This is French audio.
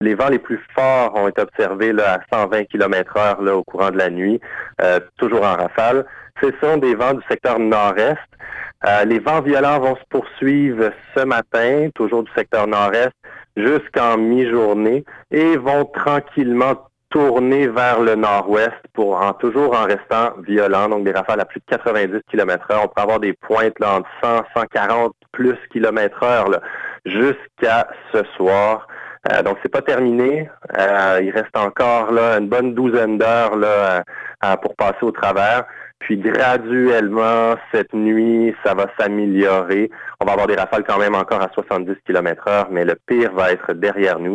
Les vents les plus forts ont été observés là, à 120 km/h là, au courant de la nuit, toujours en rafale. Ce sont des vents du secteur nord-est. Les vents violents vont se poursuivre ce matin, toujours du secteur nord-est, jusqu'en mi-journée, et vont tranquillement tourner vers le nord-ouest toujours en restant violents, donc des rafales à plus de 90 km/h. On peut avoir des pointes là, entre 100, 140 plus km/h là, jusqu'à ce soir. Donc, c'est pas terminé. Il reste encore là une bonne douzaine d'heures là pour passer au travers. Puis graduellement, cette nuit, ça va s'améliorer. On va avoir des rafales quand même encore à 70 km/h, mais le pire va être derrière nous.